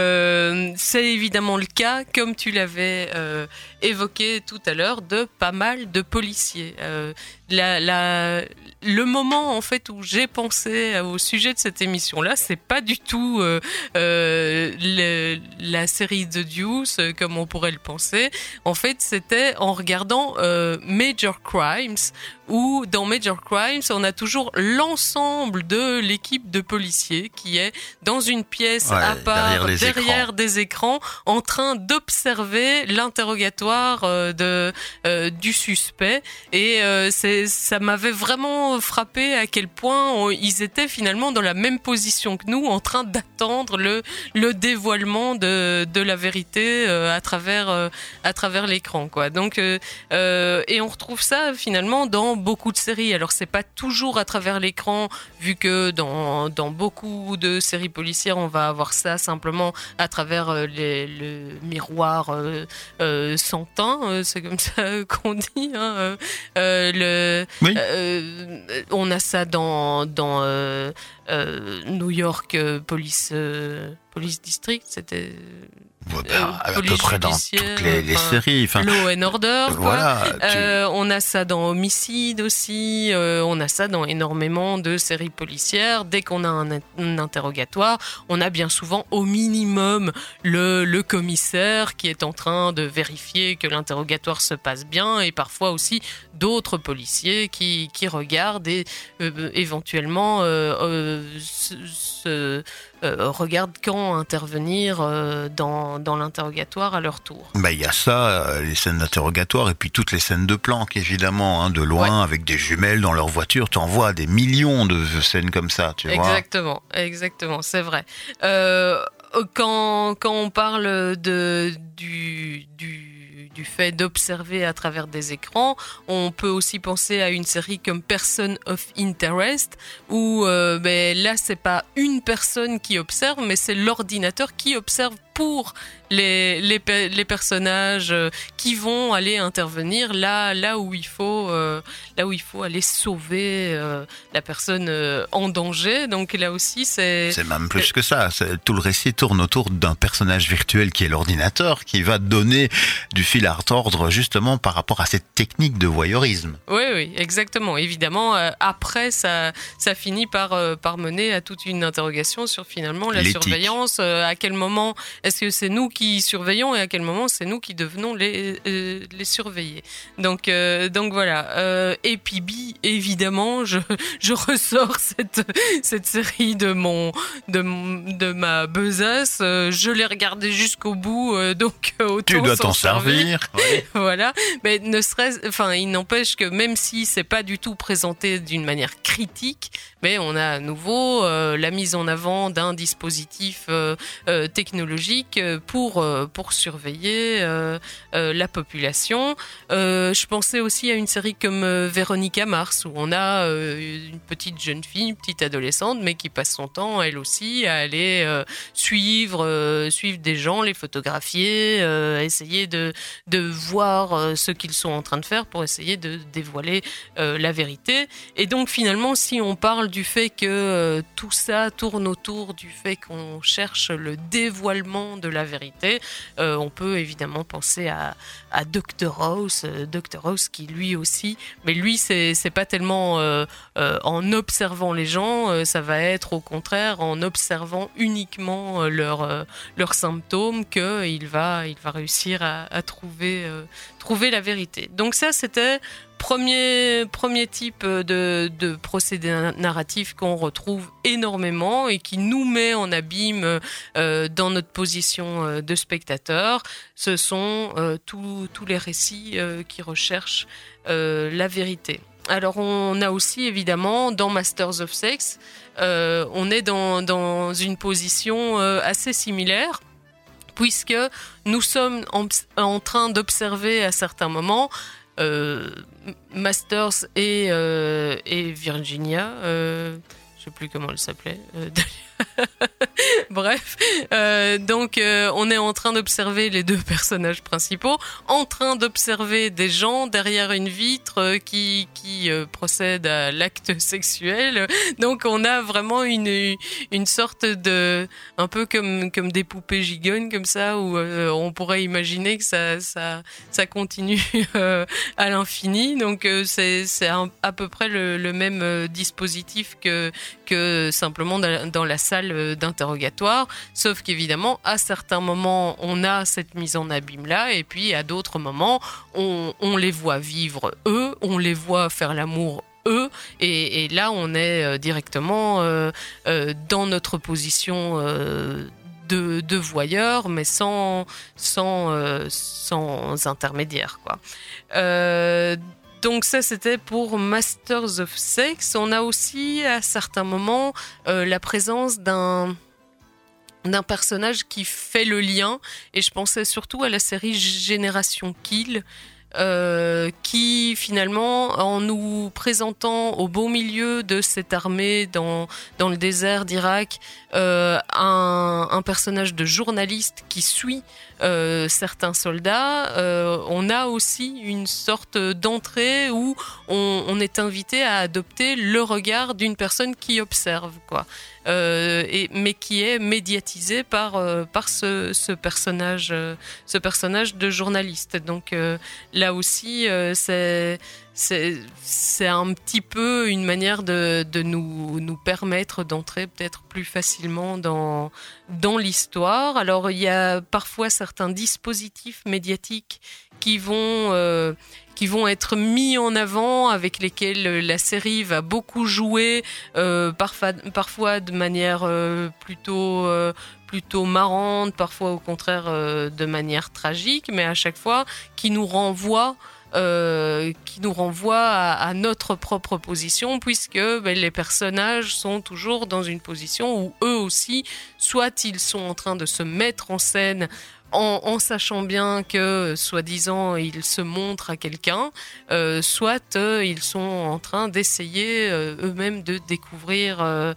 euh, c'est évidemment le cas, comme tu l'avais euh, évoqué tout à l'heure, de pas mal de policiers. Euh, la, la, le moment en fait où j'ai pensé au sujet de cette émission-là, c'est pas du tout euh, euh, le, la série The Deuce, comme on pourrait le penser. En fait, c'était en regardant euh, Major Crimes, où dans Major Crimes, on a toujours l'ensemble de l'équipe de policiers qui est dans une pièce ouais, à part, derrière, derrière écrans. des écrans, en train d'observer l'interrogatoire euh, de, euh, du suspect. Et euh, c'est, ça m'avait vraiment frappé à quel point on, ils étaient finalement dans la même position que nous, en train d'attendre le, le dévoilement de, de la vérité euh, à travers, euh, à travers l'écran, quoi. Donc, euh, euh, et on retrouve ça finalement dans beaucoup de séries. Alors c'est pas toujours à travers l'écran, vu que dans, dans beaucoup de séries policières, on va avoir ça simplement à travers euh, les, le miroir euh, euh, sans teint, euh, c'est comme ça qu'on dit. Hein, euh, euh, le, oui. euh, on a ça dans, dans euh, euh, New York euh, Police, euh, Police District, c'était... Ouais, ben, à peu près dans toutes les, les enfin, séries. Enfin, Law and Order. Voilà. Quoi. Euh, tu... On a ça dans Homicide aussi. Euh, on a ça dans énormément de séries policières. Dès qu'on a un, un interrogatoire, on a bien souvent au minimum le, le commissaire qui est en train de vérifier que l'interrogatoire se passe bien, et parfois aussi d'autres policiers qui, qui regardent et euh, éventuellement euh, euh, se, se Euh, regardent quand intervenir euh, dans, dans l'interrogatoire à leur tour. Bah, il y a ça, euh, les scènes d'interrogatoire, et puis toutes les scènes de planque, évidemment, hein, de loin, ouais. Avec des jumelles dans leur voiture. Tu en vois des millions de scènes comme ça, tu vois. Exactement, exactement, c'est vrai. Euh, quand, quand on parle de, du... du du fait d'observer à travers des écrans, on peut aussi penser à une série comme Person of Interest, où euh, ben, là c'est pas une personne qui observe, mais c'est l'ordinateur qui observe pour les, les, les personnages qui vont aller intervenir là, là, où, il faut, euh, là où il faut aller sauver euh, la personne euh, en danger. Donc là aussi, c'est... C'est même plus que ça. C'est, tout le récit tourne autour d'un personnage virtuel qui est l'ordinateur, qui va donner du fil à retordre justement par rapport à cette technique de voyeurisme. Oui, oui, exactement. Évidemment, euh, après, ça, ça finit par, euh, par mener à toute une interrogation sur finalement la L'éthique. surveillance. Euh, à quel moment est-ce que c'est nous qui surveillons et à quel moment c'est nous qui devenons les, euh, les surveillés. Donc, euh, donc voilà. Euh, et puis, bi, évidemment, je, je ressors cette, cette série de, mon, de, de ma besace. Euh, je l'ai regardée jusqu'au bout, euh, donc autant tu dois s'en t'en servir. servir. Oui. Voilà. Mais ne serait-ce, enfin, il n'empêche que même si c'est pas du tout présenté d'une manière critique, mais on a à nouveau euh, la mise en avant d'un dispositif euh, euh, technologique pour euh, pour surveiller euh, euh, la population. Euh, je pensais aussi à une série comme euh, Véronica Mars, où on a euh, une petite jeune fille, une petite adolescente, mais qui passe son temps, elle aussi, à aller euh, suivre euh, suivre des gens, les photographier, euh, essayer de de voir euh, ce qu'ils sont en train de faire pour essayer de dévoiler euh, la vérité. Et donc finalement, si on parle du fait que euh, tout ça tourne autour du fait qu'on cherche le dévoilement de la vérité, euh, on peut évidemment penser à, à docteur House, euh, docteur House qui lui aussi, mais lui c'est, c'est pas tellement euh, euh, en observant les gens, euh, ça va être au contraire en observant uniquement euh, leurs euh, leurs symptômes qu'il va, il va réussir à, à trouver, euh, trouver la vérité. Donc ça c'était Premier, premier type de, de procédé narratif qu'on retrouve énormément et qui nous met en abîme euh, dans notre position euh, de spectateur. Ce sont euh, tous, tous les récits euh, qui recherchent euh, la vérité. Alors on a aussi évidemment dans Masters of Sex, euh, on est dans, dans une position euh, assez similaire, puisque nous sommes en, en train d'observer à certains moments Euh, Masters et, euh, et Virginia, euh, je sais plus comment elle s'appelait, euh, Bref, euh, donc euh, on est en train d'observer les deux personnages principaux, en train d'observer des gens derrière une vitre euh, qui qui euh, procèdent à l'acte sexuel. Donc on a vraiment une une sorte de un peu comme comme des poupées gigognes comme ça où euh, on pourrait imaginer que ça ça ça continue euh, à l'infini. Donc euh, c'est c'est un, à peu près le, le même euh, dispositif que que simplement dans, dans la salle d'interrogatoire, sauf qu'évidemment à certains moments on a cette mise en abîme là et puis à d'autres moments on on les voit vivre eux, on les voit faire l'amour eux, et, et là on est euh, directement euh, euh, dans notre position euh, de, de voyeur, mais sans sans euh, sans intermédiaire, quoi. Euh, donc ça c'était pour Masters of Sex. On a aussi à certains moments euh, la présence d'un d'un personnage qui fait le lien, et je pensais surtout à la série Génération Kill. Euh, qui finalement, en nous présentant au beau milieu de cette armée dans dans le désert d'Irak, euh, un, un personnage de journaliste qui suit euh, certains soldats, euh, on a aussi une sorte d'entrée où on, on est invité à adopter le regard d'une personne qui observe, quoi. Euh, et, mais qui est médiatisé par euh, par ce, ce personnage euh, ce personnage de journaliste. Donc euh, là aussi euh, c'est c'est c'est un petit peu une manière de de nous nous permettre d'entrer peut-être plus facilement dans dans l'histoire. Alors il y a parfois certains dispositifs médiatiques qui vont euh, qui vont être mis en avant, avec lesquels la série va beaucoup jouer, euh, parfois, parfois de manière euh, plutôt, euh, plutôt marrante, parfois au contraire euh, de manière tragique, mais à chaque fois qui nous renvoie Euh, qui nous renvoie à, à notre propre position, puisque ben, les personnages sont toujours dans une position où eux aussi, soit ils sont en train de se mettre en scène En, en sachant bien que, soi-disant, ils se montrent à quelqu'un, euh, soit euh, ils sont en train d'essayer euh, eux-mêmes de découvrir euh,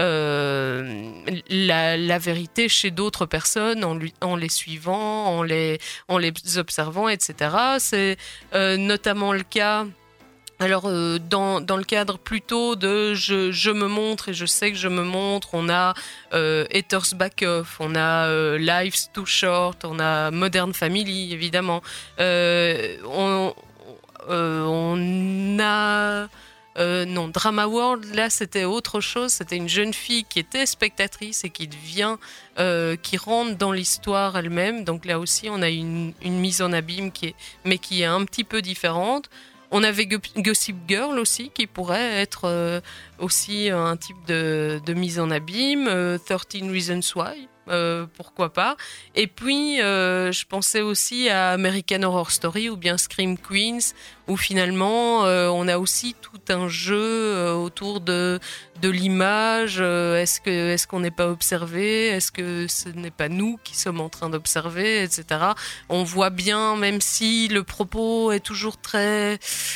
euh, la, la vérité chez d'autres personnes en, lui, en les suivant, en les, en les observant, et cetera. C'est euh, notamment le cas... Alors, euh, dans, dans le cadre plutôt de je, je me montre et je sais que je me montre, on a euh, Haters Back Off, on a euh, Life's Too Short, on a Modern Family, évidemment. Euh, on, euh, on a... Euh, non, Drama World, là, c'était autre chose. C'était une jeune fille qui était spectatrice et qui devient... Euh, qui rentre dans l'histoire elle-même. Donc là aussi, on a une, une mise en abîme qui est, mais qui est un petit peu différente. On avait Gossip Girl aussi, qui pourrait être euh, aussi un type de, de mise en abîme. Euh, thirteen Reasons Why, euh, pourquoi pas. Et puis, euh, je pensais aussi à American Horror Story ou bien Scream Queens, où finalement, euh, on a aussi tout un jeu euh, autour de, de l'image. Euh, est-ce que, est-ce qu'on n'est pas observé ? Est-ce que ce n'est pas nous qui sommes en train d'observer, et cetera. On voit bien, même si le propos est toujours très...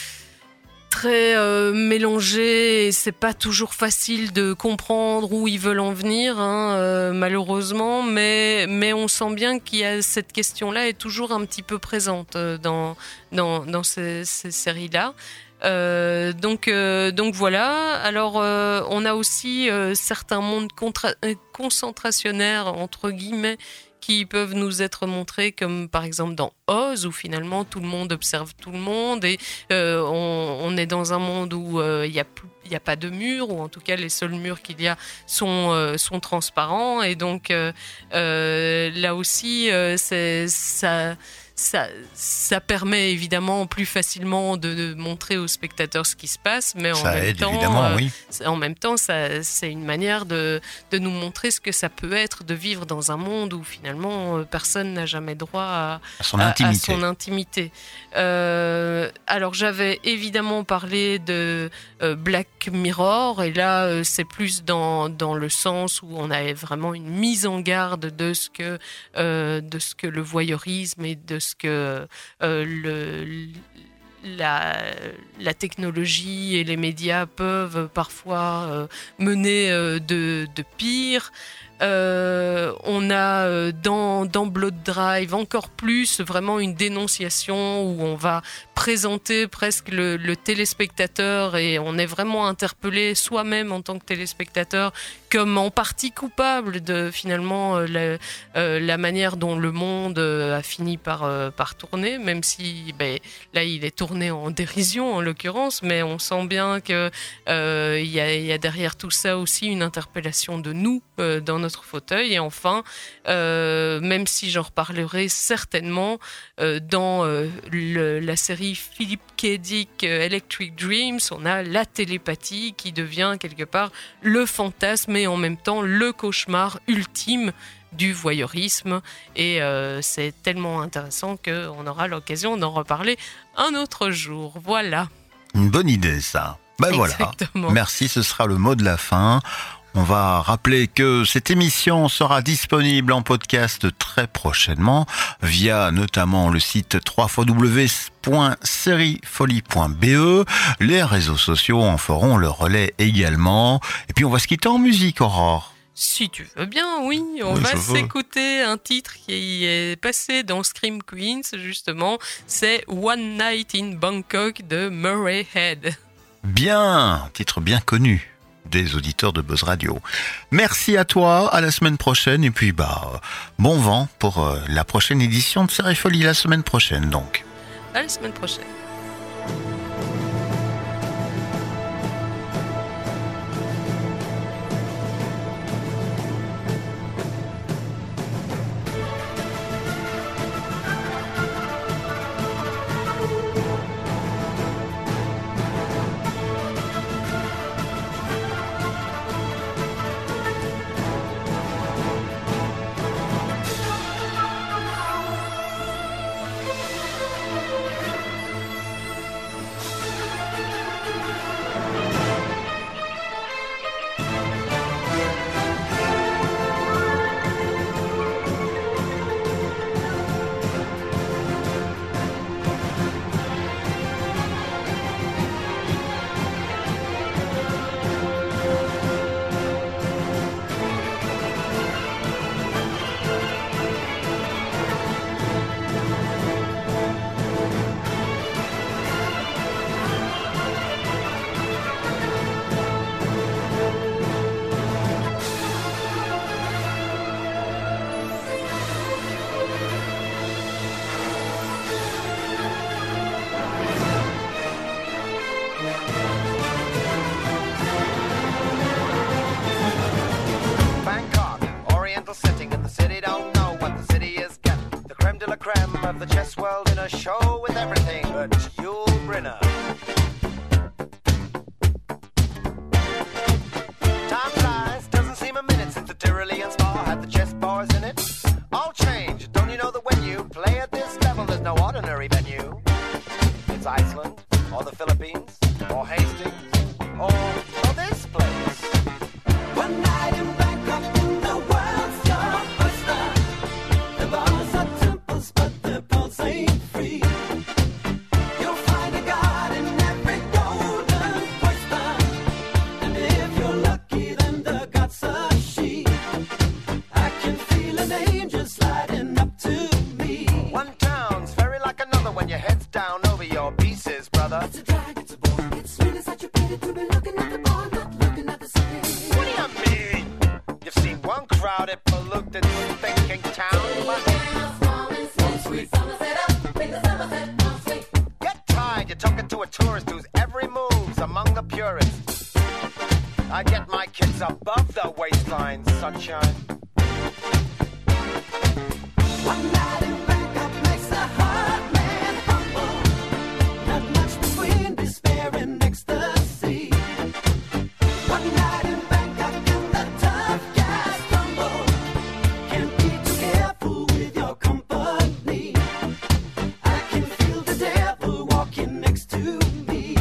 très euh, mélangé, et c'est pas toujours facile de comprendre où ils veulent en venir, hein, euh, malheureusement, mais mais on sent bien qu'il y a cette question-là est toujours un petit peu présente euh, dans dans dans ces, ces séries-là. Euh, donc euh, donc voilà. Alors euh, on a aussi euh, certains mondes contra- concentrationnaires entre guillemets qui peuvent nous être montrés, comme par exemple dans Oz, où finalement tout le monde observe tout le monde, et euh, on, on est dans un monde où il euh, n'y a, a pas de murs, ou en tout cas les seuls murs qu'il y a sont, euh, sont transparents, et donc euh, euh, là aussi euh, c'est, ça... Ça, ça permet évidemment plus facilement de, de montrer aux spectateurs ce qui se passe, mais en ça même aide, temps, évidemment, euh, oui. en même temps, ça, c'est une manière de, de nous montrer ce que ça peut être de vivre dans un monde où finalement personne n'a jamais droit à, à son à, intimité. À son intimité. Euh, alors j'avais évidemment parlé de euh, Black Mirror, et là euh, c'est plus dans dans le sens où on a vraiment une mise en garde de ce que euh, de ce que le voyeurisme et de ce que euh, le, la, la technologie et les médias peuvent parfois euh, mener euh, de, de pire. Euh, on a euh, dans, dans Blood Drive encore plus vraiment une dénonciation où on va présenter presque le, le téléspectateur et on est vraiment interpellé soi-même en tant que téléspectateur comme en partie coupable de finalement euh, la, euh, la manière dont le monde euh, a fini par, euh, par tourner, même si ben, là il est tourné en dérision en l'occurrence, mais on sent bien qu'il euh, y, a, y a derrière tout ça aussi une interpellation de nous euh, dans notre fauteuil. Et enfin, euh, même si j'en reparlerai certainement euh, dans euh, le, la série Philip K. Dick euh, Electric Dreams, on a la télépathie qui devient quelque part le fantasme et en même temps le cauchemar ultime du voyeurisme. Et euh, c'est tellement intéressant qu'on aura l'occasion d'en reparler un autre jour. Voilà. Une bonne idée, ça. Ben voilà. Merci, ce sera le mot de la fin. On va rappeler que cette émission sera disponible en podcast très prochainement via notamment le site w w w point série folie point b e. Les réseaux sociaux en feront le relais également. Et puis on va se quitter en musique, Aurore. Si tu veux bien, oui. On oui, va s'écouter un titre qui est passé dans Scream Queens, justement. C'est One Night in Bangkok de Murray Head. Bien, titre bien connu des auditeurs de Buzz Radio. Merci à toi, à la semaine prochaine, et puis bah bon vent pour euh, la prochaine édition de Série Folie, la semaine prochaine donc. À la semaine prochaine. Of the chess world in a show with everything but Yul Brynner. Time flies, doesn't seem a minute since the Tyrolean spa had the chess bars in it. All change, don't you know that when you play at this level, there's no ordinary venue? It's Iceland, or the Philippines, or Hastings, or, or this place. One night in Bangkok, in the world's your oyster. The bars are temples, but the pulse ain't free. You'll find a god in every golden oyster. And if you're lucky, then the god's a she. I can feel an angel sliding up to me. One town's very like another when your head's down over your pieces, brother. It's a drag, it's a bore. It's really such a pity to be looking at the bar, not looking at the city. What do you mean? You've seen one crowded, polluted, thinking town, but get tired, you're talking to a tourist whose every move's among the purists. I get my kids above the waistline, sunshine. One night in Bangkok makes a hard man humble. Not much between despair and ecstasy. One night in Bangkok and the tough guys stumble. Can't be too careful with your company. I can feel the devil walking next to me.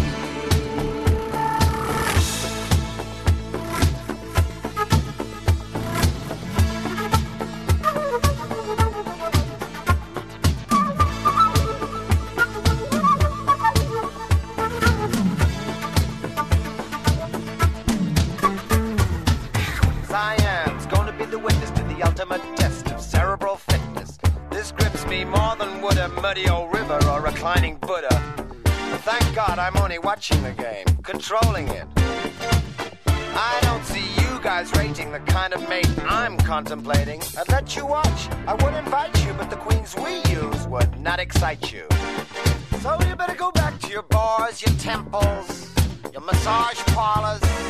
ultimate test of cerebral fitness. This grips me more than would a muddy old river or reclining Buddha. But thank God I'm only watching the game, controlling it. I don't see you guys rating the kind of mate I'm contemplating. I'd let you watch, I would invite you, but the queens we use would not excite you. So you better go back to your bars, your temples, your massage parlors,